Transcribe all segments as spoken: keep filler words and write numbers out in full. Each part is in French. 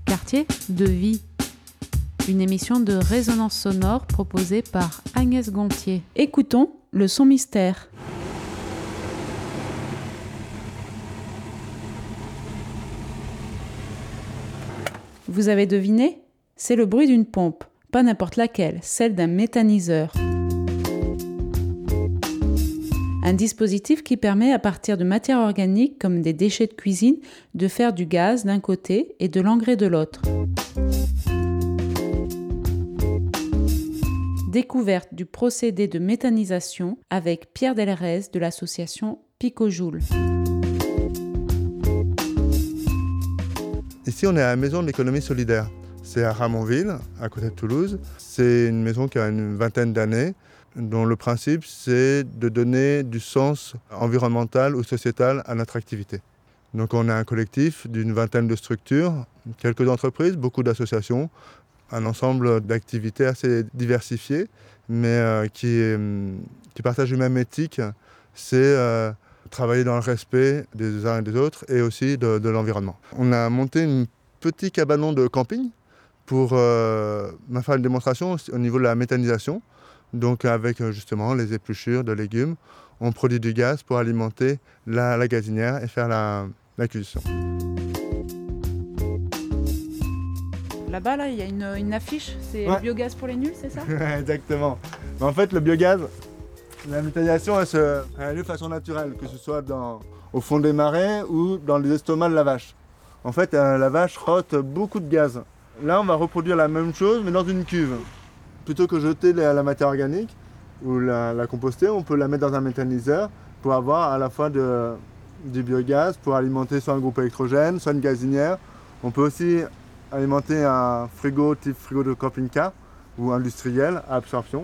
Quartier de vie. Une émission de résonance sonore proposée par Agnès Gontier. Écoutons le son mystère. Vous avez deviné ? C'est le bruit d'une pompe, pas n'importe laquelle, celle d'un méthaniseur. Un dispositif qui permet à partir de matières organiques comme des déchets de cuisine de faire du gaz d'un côté et de l'engrais de l'autre. Découverte du procédé de méthanisation avec Pierre Delrez de l'association Picojoule. Ici, on est à la maison de l'économie solidaire. C'est à Ramonville, à côté de Toulouse. C'est une maison qui a une vingtaine d'années, dont le principe, c'est de donner du sens environnemental ou sociétal à notre activité. Donc on a un collectif d'une vingtaine de structures, quelques entreprises, beaucoup d'associations, un ensemble d'activités assez diversifiées, mais euh, qui, euh, qui partagent une même éthique, c'est euh, travailler dans le respect des uns et des autres et aussi de, de l'environnement. On a monté un petit cabanon de camping pour euh, faire une démonstration au niveau de la méthanisation. Donc avec justement les épluchures de légumes, on produit du gaz pour alimenter la, la gazinière et faire la, la cuisson. Là-bas, là, il y a une, une affiche, c'est ouais. Le biogaz pour les nuls, c'est ça? Exactement. Mais en fait, le biogaz, la méthanisation, elle se elle a lieu de façon naturelle, que ce soit dans, au fond des marais ou dans les estomacs de la vache. En fait, la vache rote beaucoup de gaz. Là, on va reproduire la même chose, mais dans une cuve. Plutôt que jeter la, la matière organique ou la, la composter, on peut la mettre dans un méthaniseur pour avoir à la fois de, du biogaz pour alimenter soit un groupe électrogène, soit une gazinière. On peut aussi alimenter un frigo type frigo de camping-car ou industriel à absorption.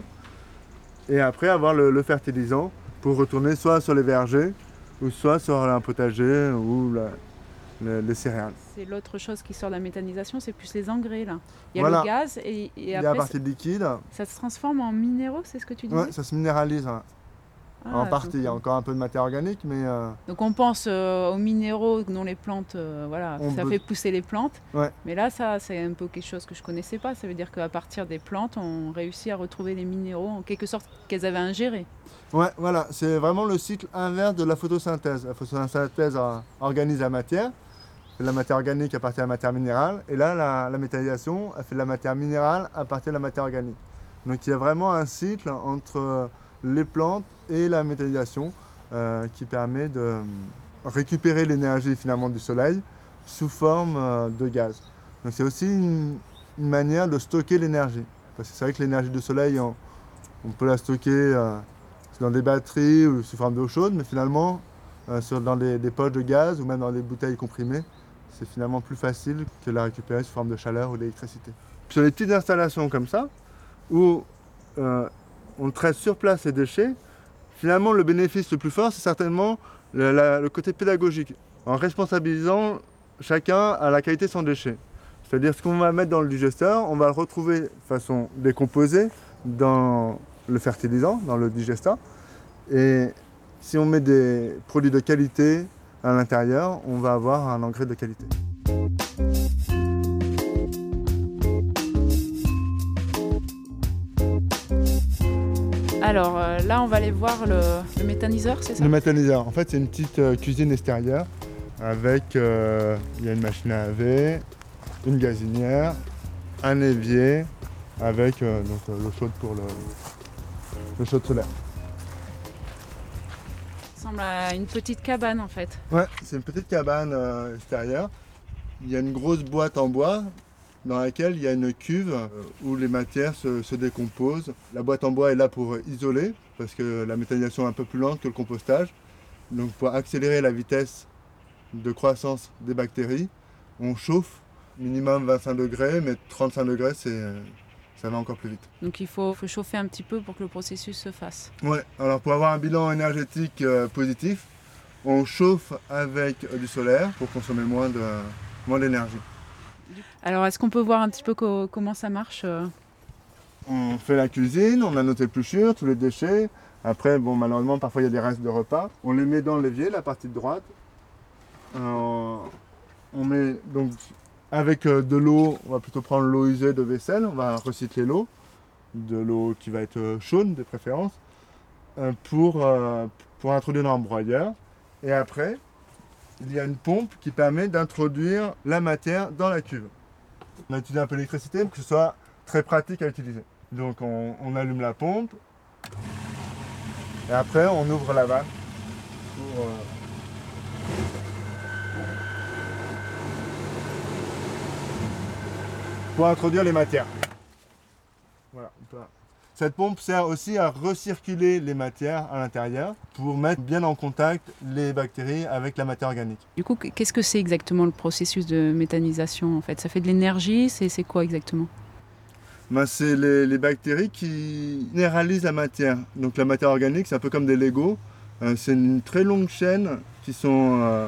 Et après avoir le, le fertilisant pour retourner soit sur les vergers ou soit sur un potager ou la, le, les céréales. C'est l'autre chose qui sort de la méthanisation, c'est plus les engrais là. Il y a voilà. le gaz et, et il y après a la partie liquide. Ça se transforme en minéraux, c'est ce que tu dis? Oui, ça se minéralise. Hein. Ah, en partie, donc... il y a encore un peu de matière organique, mais... Euh... Donc on pense euh, aux minéraux dont les plantes, euh, voilà, on ça peut... fait pousser les plantes. Ouais. Mais là, ça, c'est un peu quelque chose que je ne connaissais pas. Ça veut dire qu'à partir des plantes, on réussit à retrouver les minéraux, en quelque sorte, qu'elles avaient ingérés. Ouais, voilà, c'est vraiment le cycle inverse de la photosynthèse. La photosynthèse organise la matière. La matière organique à partir de la matière minérale. Et là, la, la méthanisation, elle fait de la matière minérale à partir de la matière organique. Donc il y a vraiment un cycle entre les plantes et la méthanisation euh, qui permet de récupérer l'énergie finalement du soleil sous forme euh, de gaz. Donc c'est aussi une, une manière de stocker l'énergie. Parce que c'est vrai que l'énergie du soleil, on, on peut la stocker euh, dans des batteries ou sous forme d'eau chaude, mais finalement, euh, sur, dans des, des poches de gaz ou même dans des bouteilles comprimées, c'est finalement plus facile que de la récupérer sous forme de chaleur ou d'électricité. Sur les petites installations comme ça, où euh, on traite sur place les déchets, finalement le bénéfice le plus fort, c'est certainement le, la, le côté pédagogique, en responsabilisant chacun à la qualité de son déchet. C'est-à-dire ce qu'on va mettre dans le digesteur, on va le retrouver de façon décomposée dans le fertilisant, dans le digesteur. Et si on met des produits de qualité à l'intérieur, on va avoir un engrais de qualité. Alors euh, là, on va aller voir le, le méthaniseur, c'est ça? Le méthaniseur, en fait, c'est une petite euh, cuisine extérieure avec, euh, il y a une machine à laver, une gazinière, un évier avec euh, donc, euh, l'eau chaude pour le, le chaud solaire. Ça ressemble à une petite cabane en fait. Ouais, c'est une petite cabane euh, extérieure. Il y a une grosse boîte en bois dans laquelle il y a une cuve euh, où les matières se, se décomposent. La boîte en bois est là pour isoler parce que la méthanisation est un peu plus lente que le compostage. Donc pour accélérer la vitesse de croissance des bactéries, on chauffe minimum vingt-cinq degrés, mais trente-cinq degrés, c'est, ça va encore plus vite. Donc il faut, faut chauffer un petit peu pour que le processus se fasse. Ouais, alors pour avoir un bilan énergétique euh, positif, on chauffe avec euh, du solaire pour consommer moins, de, moins d'énergie. Alors est-ce qu'on peut voir un petit peu co- comment ça marche euh... On fait la cuisine, on a nos épluchures, tous les déchets. Après, bon, malheureusement, parfois il y a des restes de repas. On les met dans l'évier, la partie de droite. Euh, on met donc Avec euh, de l'eau, on va plutôt prendre l'eau usée de vaisselle, on va recycler l'eau, de l'eau qui va être euh, chaude de préférence, euh, pour, euh, pour introduire dans le broyeur. Et après, il y a une pompe qui permet d'introduire la matière dans la cuve. On a utilisé un peu l'électricité pour que ce soit très pratique à utiliser. Donc on, on allume la pompe, et après on ouvre la vanne pour, euh, pour introduire les matières. Voilà. Cette pompe sert aussi à recirculer les matières à l'intérieur pour mettre bien en contact les bactéries avec la matière organique. Du coup, qu'est-ce que c'est exactement le processus de méthanisation en fait? Ça fait de l'énergie, c'est, c'est quoi exactement? Ben, c'est les, les bactéries qui minéralisent la matière. Donc la matière organique, c'est un peu comme des Legos. Euh, c'est une très longue chaîne qui sont euh,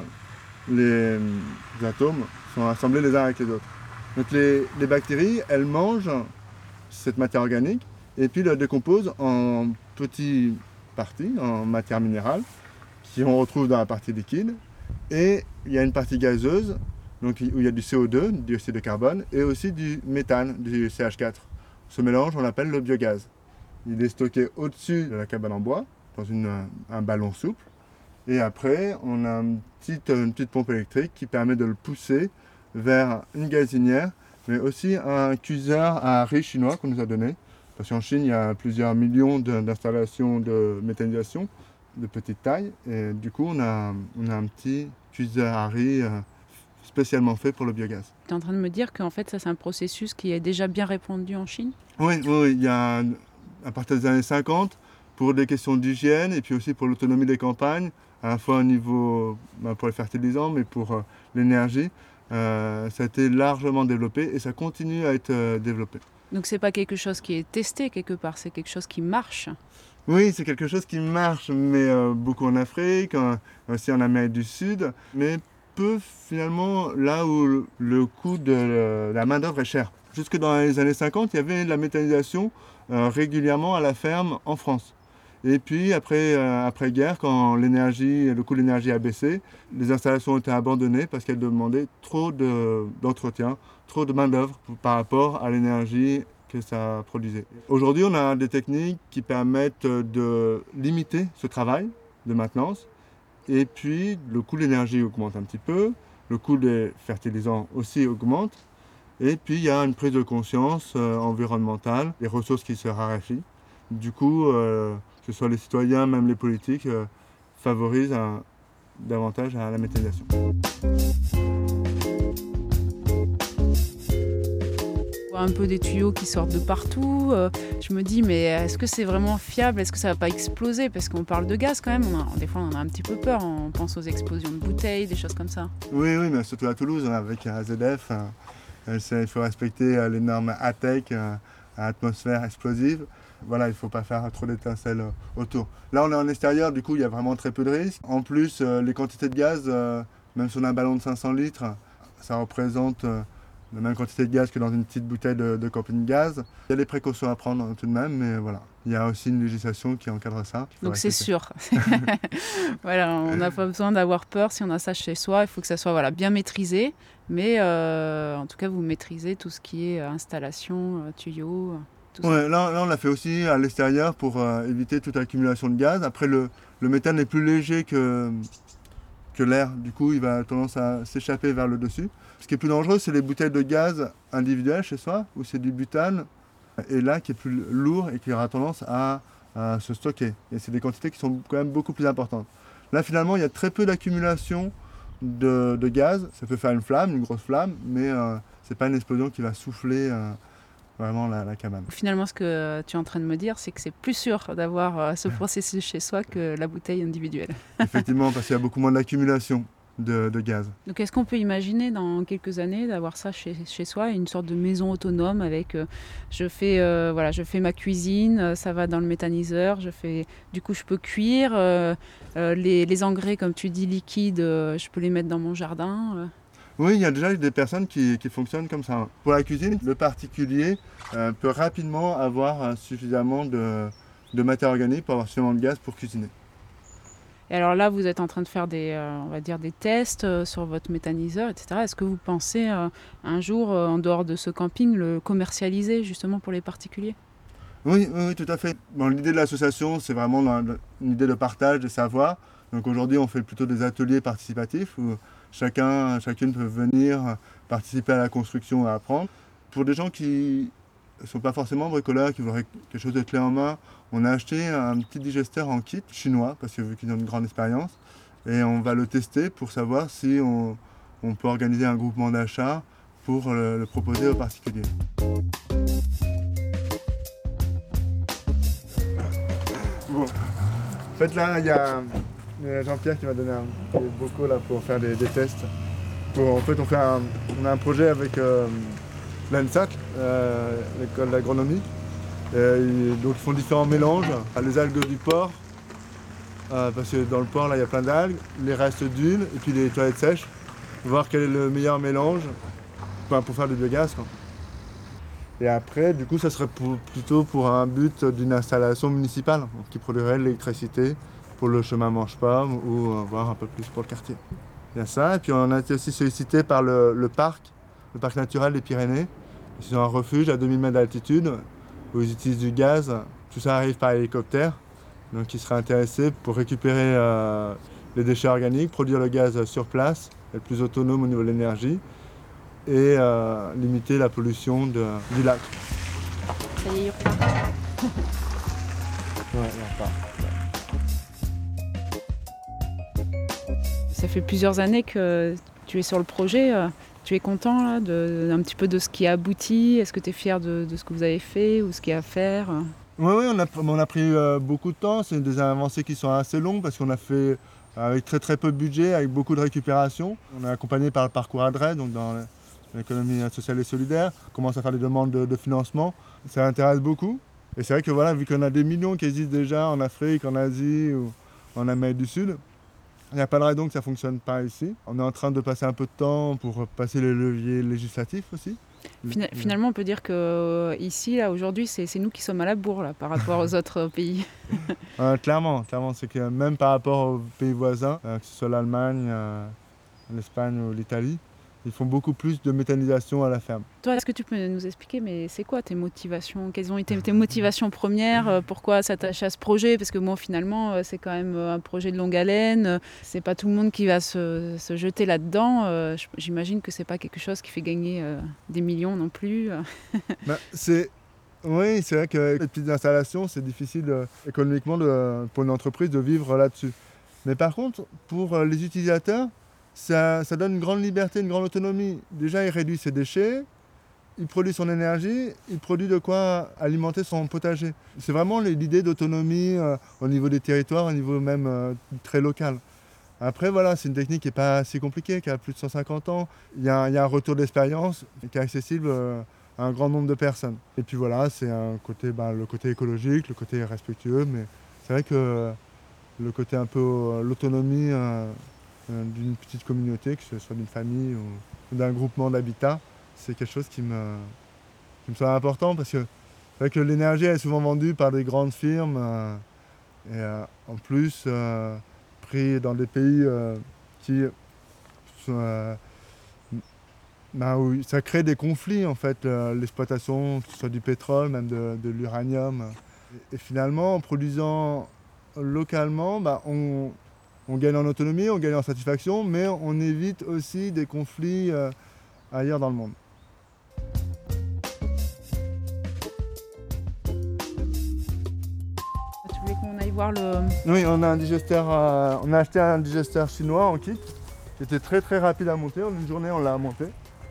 les, les atomes sont assemblés les uns avec les autres. Donc les, les bactéries, elles mangent cette matière organique et puis la décomposent en petites parties, en matière minérale, qui on retrouve dans la partie liquide. Et il y a une partie gazeuse, donc où il y a du C O deux, du dioxyde de carbone, et aussi du méthane, du C H quatre. Ce mélange, on l'appelle le biogaz. Il est stocké au-dessus de la cabane en bois, dans une, un ballon souple. Et après, on a une petite, une petite pompe électrique qui permet de le pousser vers une gazinière, mais aussi un cuiseur à riz chinois qu'on nous a donné. Parce qu'en Chine, il y a plusieurs millions d'installations de méthanisation de petite taille. Et du coup, on a, on a un petit cuiseur à riz spécialement fait pour le biogaz. Tu es en train de me dire qu'en fait, ça, c'est un processus qui est déjà bien répandu en Chine? Oui, oui, il y a à partir des années cinquante, pour des questions d'hygiène et puis aussi pour l'autonomie des campagnes, à la fois au niveau ben, pour les fertilisants, mais pour euh, l'énergie. Euh, ça a été largement développé et ça continue à être euh, développé. Donc c'est pas quelque chose qui est testé quelque part, c'est quelque chose qui marche? Oui, c'est quelque chose qui marche, mais euh, beaucoup en Afrique, euh, aussi en Amérique du Sud, mais peu finalement là où le, le coût de le, la main-d'œuvre est cher. Jusque dans les années cinquante, il y avait de la méthanisation euh, régulièrement à la ferme en France. Et puis après, euh, après-guerre, quand l'énergie, le coût de l'énergie a baissé, les installations ont été abandonnées parce qu'elles demandaient trop de, d'entretien, trop de main-d'œuvre par rapport à l'énergie que ça produisait. Aujourd'hui, on a des techniques qui permettent de limiter ce travail de maintenance. Et puis, le coût de l'énergie augmente un petit peu, le coût des fertilisants aussi augmente. Et puis, il y a une prise de conscience euh, environnementale, les ressources qui se raréfient. Du coup, euh, que ce soit les citoyens, même les politiques, euh, favorisent un, davantage à la méthanisation. Un peu des tuyaux qui sortent de partout. Euh, je me dis, mais est-ce que c'est vraiment fiable? Est-ce que ça va pas exploser? Parce qu'on parle de gaz quand même. On a, des fois, on en a un petit peu peur. On pense aux explosions de bouteilles, des choses comme ça. Oui, oui, mais surtout à Toulouse, avec A Z F, euh, il faut respecter euh, les normes A T E C, euh, à atmosphère explosive. Voilà, il ne faut pas faire trop d'étincelles euh, autour. Là, on est en extérieur, du coup, il y a vraiment très peu de risques. En plus, euh, les quantités de gaz, euh, même sur un ballon de cinq cents litres, ça représente euh, la même quantité de gaz que dans une petite bouteille de, de camping-gaz. Il y a des précautions à prendre tout de même, mais voilà. Il y a aussi une législation qui encadre ça. Donc c'est sûr. Voilà, on n'a pas besoin d'avoir peur si on a ça chez soi. Il faut que ça soit voilà, bien maîtrisé. Mais euh, en tout cas, vous maîtrisez tout ce qui est installation, tuyaux. Ouais, là, là, on l'a fait aussi à l'extérieur pour euh, éviter toute accumulation de gaz. Après, le, le méthane est plus léger que, que l'air. Du coup, il va tendance à s'échapper vers le dessus. Ce qui est plus dangereux, c'est les bouteilles de gaz individuelles chez soi, où c'est du butane, et là, qui est plus lourd et qui aura tendance à, à se stocker. Et c'est des quantités qui sont quand même beaucoup plus importantes. Là, finalement, il y a très peu d'accumulation de, de gaz. Ça peut faire une flamme, une grosse flamme, mais euh, ce n'est pas une explosion qui va souffler euh, vraiment la, la cabane. Finalement, ce que tu es en train de me dire, c'est que c'est plus sûr d'avoir euh, ce processus chez soi que la bouteille individuelle. Effectivement, parce qu'il y a beaucoup moins d'accumulation de, de gaz. Donc est-ce qu'on peut imaginer dans quelques années d'avoir ça chez, chez soi, une sorte de maison autonome avec euh, je fais euh, voilà, je fais ma cuisine, ça va dans le méthaniseur, je fais du coup je peux cuire euh, euh, les, les engrais comme tu dis liquides, euh, je peux les mettre dans mon jardin. Euh. Oui, il y a déjà des personnes qui, qui fonctionnent comme ça. Pour la cuisine, le particulier euh, peut rapidement avoir euh, suffisamment de, de matière organique pour avoir suffisamment de gaz pour cuisiner. Et alors là, vous êtes en train de faire des, euh, on va dire des tests euh, sur votre méthaniseur, et cetera. Est-ce que vous pensez euh, un jour, euh, en dehors de ce camping, le commercialiser justement pour les particuliers? Oui, oui, oui, tout à fait. Bon, l'idée de l'association, c'est vraiment dans- dans une idée de partage des savoirs. Donc aujourd'hui, on fait plutôt des ateliers participatifs où chacun, chacune peut venir participer à la construction et apprendre. Pour des gens qui ne sont pas forcément bricoleurs, qui voudraient quelque chose de clé en main, on a acheté un petit digesteur en kit chinois, parce que vu qu'ils ont une grande expérience, et on va le tester pour savoir si on, on peut organiser un groupement d'achat pour le, le proposer aux particuliers. Bon. En fait, là, il y a euh, Jean-Pierre qui m'a donné un petit boco là, pour faire des, des tests. Pour, en fait, on, fait un, on a un projet avec euh, l'ANSAC, euh, l'école d'agronomie. Euh, donc, ils font différents mélanges. Les algues du porc, euh, parce que dans le porc, là, il y a plein d'algues, les restes d'huile et puis les toilettes sèches. Voir quel est le meilleur mélange enfin, pour faire du biogaz, quoi. Et après, du coup, ça serait pour- plutôt pour un but d'une installation municipale qui produirait de l'électricité pour le chemin Mange pas ou euh, voire un peu plus pour le quartier. Il y a ça, et puis on a été aussi sollicité par le, le parc, le parc naturel des Pyrénées. Ils ont un refuge à deux mille mètres d'altitude où ils utilisent du gaz. Tout ça arrive par hélicoptère. Donc ils seraient intéressés pour récupérer euh, les déchets organiques, produire le gaz sur place, être plus autonome au niveau de l'énergie et euh, limiter la pollution de- du lac. Ça y est, il repart. Ouais, on repart. Ça fait plusieurs années que tu es sur le projet. euh, Tu es content là, de, un petit peu de ce qui a abouti? Est-ce que tu es fier de, de ce que vous avez fait ou ce qu'il y a à faire? Oui, oui, on a, on a pris euh, beaucoup de temps. C'est des avancées qui sont assez longues parce qu'on a fait avec très très peu de budget, avec beaucoup de récupération. On est accompagné par le parcours Adret, donc dans l'économie sociale et solidaire. On commence à faire des demandes de, de financement. Ça intéresse beaucoup. Et c'est vrai que voilà, vu qu'on a des millions qui existent déjà en Afrique, en Asie ou en Amérique du Sud, il n'y a pas de raison que ça ne fonctionne pas ici. On est en train de passer un peu de temps pour passer les leviers législatifs aussi. Fina- Finalement, on peut dire que euh, ici, là, aujourd'hui, c'est c'est nous qui sommes à la bourre là, par rapport aux autres pays. Euh, clairement, clairement, c'est que même par rapport aux pays voisins, euh, que ce soit l'Allemagne, euh, l'Espagne ou l'Italie, ils font beaucoup plus de méthanisation à la ferme. Toi, est-ce que tu peux nous expliquer, mais c'est quoi tes motivations? Quelles ont été tes motivations premières? Euh, Pourquoi s'attacher à ce projet? Parce que bon, finalement, euh, c'est quand même euh, un projet de longue haleine. Euh, C'est pas tout le monde qui va se, se jeter là-dedans. Euh, j- J'imagine que c'est pas quelque chose qui fait gagner euh, des millions non plus. Ben, c'est... Oui, c'est vrai que les petites installations, c'est difficile euh, économiquement de- pour une entreprise de vivre là-dessus. Mais par contre, pour euh, les utilisateurs, ça, ça donne une grande liberté, une grande autonomie. Déjà, il réduit ses déchets, il produit son énergie, il produit de quoi alimenter son potager. C'est vraiment l'idée d'autonomie euh, au niveau des territoires, au niveau même euh, très local. Après, voilà, c'est une technique qui n'est pas si compliquée, qui a plus de cent cinquante ans. Il y a, un- il y a un retour d'expérience qui est accessible euh, à un grand nombre de personnes. Et puis voilà, c'est un côté, ben, le côté écologique, le côté respectueux, mais c'est vrai que le côté un peu euh, l'autonomie euh, euh, d'une petite communauté, que ce soit d'une famille ou, ou d'un groupement d'habitat, c'est quelque chose qui me, qui me semble important parce que c'est vrai que l'énergie est souvent vendue par des grandes firmes euh, et euh, en plus euh, pris dans des pays euh, qui sont, euh, ben, où ça crée des conflits en fait, euh, l'exploitation, que ce soit du pétrole, même de, de l'uranium. Et, et finalement, en produisant localement, ben, on, on gagne en autonomie, on gagne en satisfaction, mais on évite aussi des conflits euh, ailleurs dans le monde. Tu voulais qu'on aille voir le... Oui, on a un digesteur, euh, on a acheté un digesteur chinois en kit, qui était très très rapide à monter. En une journée, on l'a monté.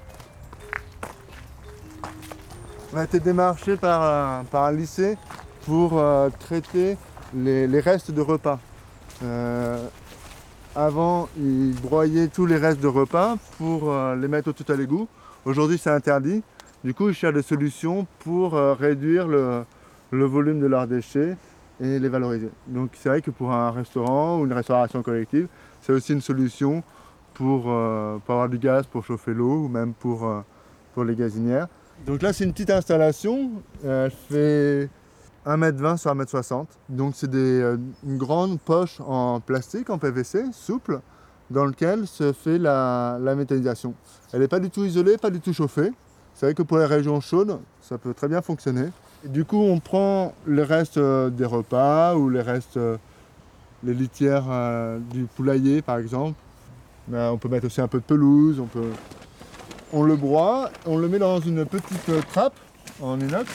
On a été démarché par, euh, par un lycée pour euh, traiter les, les restes de repas. Euh, avant, ils broyaient tous les restes de repas pour euh, les mettre au tout à l'égout. Aujourd'hui, c'est interdit. Du coup, ils cherchent des solutions pour euh, réduire le, le volume de leurs déchets et les valoriser. Donc, c'est vrai que pour un restaurant ou une restauration collective, c'est aussi une solution pour, euh, pour avoir du gaz pour chauffer l'eau ou même pour, euh, pour les gazinières. Donc là, c'est une petite installation. Elle fait un mètre vingt sur un mètre soixante. Donc c'est des, euh, une grande poche en plastique, en P V C, souple, dans lequel se fait la, la méthanisation. Elle n'est pas du tout isolée, pas du tout chauffée. C'est vrai que pour les régions chaudes, ça peut très bien fonctionner. Et du coup, on prend les restes euh, des repas ou les restes, euh, les litières euh, du poulailler par exemple. Mais on peut mettre aussi un peu de pelouse, on peut... On le broie, on le met dans une petite euh, trappe en inox.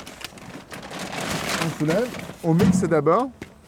On soulève, on mixe d'abord,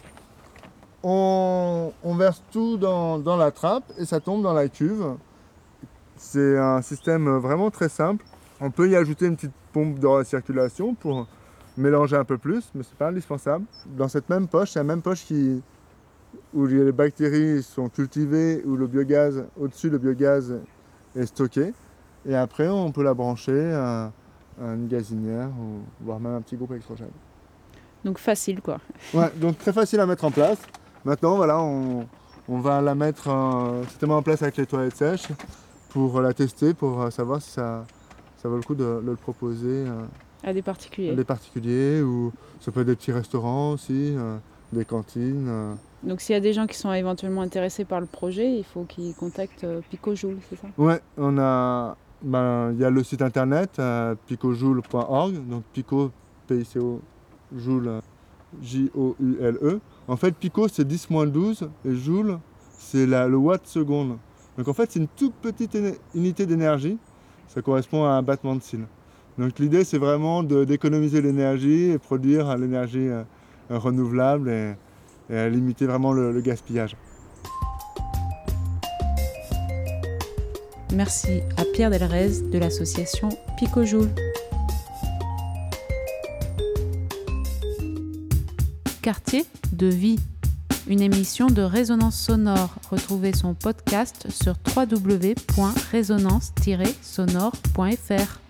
on, on verse tout dans, dans la trappe et ça tombe dans la cuve. C'est un système vraiment très simple. On peut y ajouter une petite pompe de recirculation pour mélanger un peu plus, mais c'est pas indispensable. Dans cette même poche, c'est la même poche qui, où les bactéries sont cultivées, où le biogaz, au-dessus le biogaz est stocké. Et après, on peut la brancher à, à une gazinière, ou voire même un petit groupe électrogène. Donc facile quoi. Ouais, donc très facile à mettre en place. Maintenant, voilà, on, on va la mettre euh, certainement en place avec les toilettes sèches pour la tester, pour savoir si ça, ça vaut le coup de, de le proposer euh, À des particuliers. à des particuliers, ou ça peut être des petits restaurants aussi, euh, des cantines. Euh. Donc s'il y a des gens qui sont éventuellement intéressés par le projet, il faut qu'ils contactent euh, Picojoule, c'est ça? Ouais, on a, ben, il y a le site internet euh, picojoule point org, donc Pico, P I C O, Joule, J O U L E. En fait, Pico c'est dix moins douze et Joule c'est la, le watt seconde. Donc en fait, c'est une toute petite éne- unité d'énergie. Ça correspond à un battement de cils. Donc l'idée, c'est vraiment de, d'économiser l'énergie et produire l'énergie euh, renouvelable et, et à limiter vraiment le, le gaspillage. Merci à Pierre Delrez de l'association Picojoule. Quartier de vie, une émission de Résonance Sonore. Retrouvez son podcast sur w w w point résonance tiret sonore point f r.